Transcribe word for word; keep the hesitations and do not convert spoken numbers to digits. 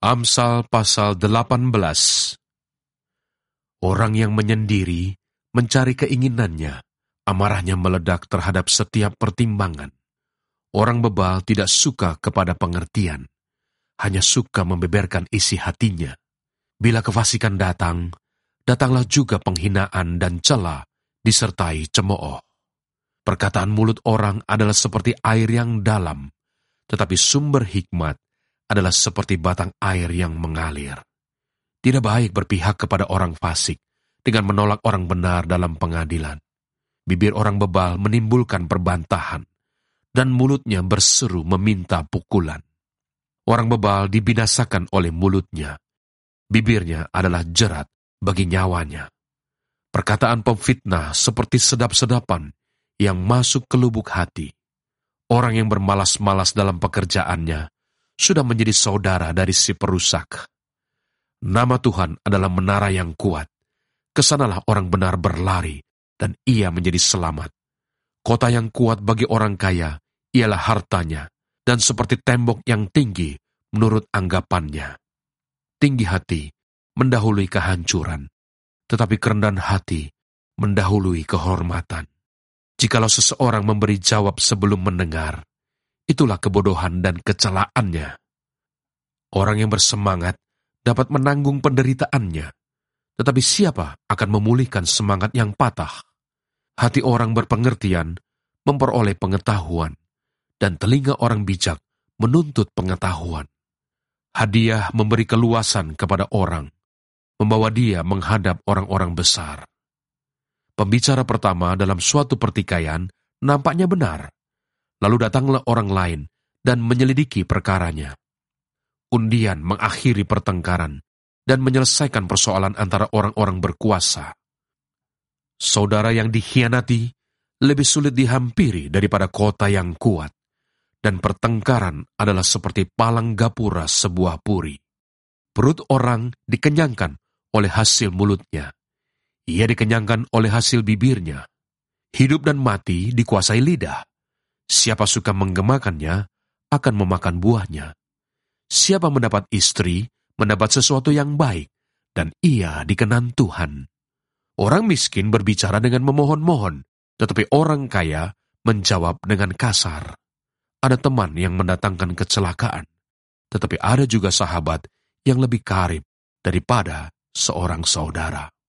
Amsal pasal delapan belas. Orang yang menyendiri mencari keinginannya, amarahnya meledak terhadap setiap pertimbangan. Orang bebal tidak suka kepada pengertian, hanya suka membeberkan isi hatinya. Bila kefasikan datang, datanglah juga penghinaan dan cela disertai cemooh. Perkataan mulut orang adalah seperti air yang dalam, tetapi sumber hikmat adalah seperti batang air yang mengalir. Tidak baik berpihak kepada orang fasik dengan menolak orang benar dalam pengadilan. Bibir orang bebal menimbulkan perbantahan, dan mulutnya berseru meminta pukulan. Orang bebal dibinasakan oleh mulutnya. Bibirnya adalah jerat bagi nyawanya. Perkataan pemfitnah seperti sedap-sedapan yang masuk ke lubuk hati. Orang yang bermalas-malas dalam pekerjaannya sudah menjadi saudara dari si perusak. Nama Tuhan adalah menara yang kuat. Kesanalah orang benar berlari, dan ia menjadi selamat. Kota yang kuat bagi orang kaya ialah hartanya, dan seperti tembok yang tinggi menurut anggapannya. Tinggi hati mendahului kehancuran, tetapi kerendahan hati mendahului kehormatan. Jikalau seseorang memberi jawab sebelum mendengar, itulah kebodohan dan kecelaannya. Orang yang bersemangat dapat menanggung penderitaannya, tetapi siapa akan memulihkan semangat yang patah? Hati orang berpengertian memperoleh pengetahuan, dan telinga orang bijak menuntut pengetahuan. Hadiah memberi keluasan kepada orang, membawa dia menghadap orang-orang besar. Pembicara pertama dalam suatu pertikaian nampaknya benar. Lalu datanglah orang lain dan menyelidiki perkaranya. Undian mengakhiri pertengkaran dan menyelesaikan persoalan antara orang-orang berkuasa. Saudara yang dikhianati lebih sulit dihampiri daripada kota yang kuat, dan pertengkaran adalah seperti palang gapura sebuah puri. Perut orang dikenyangkan oleh hasil mulutnya. Ia dikenyangkan oleh hasil bibirnya. Hidup dan mati dikuasai lidah. Siapa suka menggemakannya akan memakan buahnya. Siapa mendapat istri mendapat sesuatu yang baik, dan ia dikenan Tuhan. Orang miskin berbicara dengan memohon-mohon, tetapi orang kaya menjawab dengan kasar. Ada teman yang mendatangkan kecelakaan, tetapi ada juga sahabat yang lebih karib daripada seorang saudara.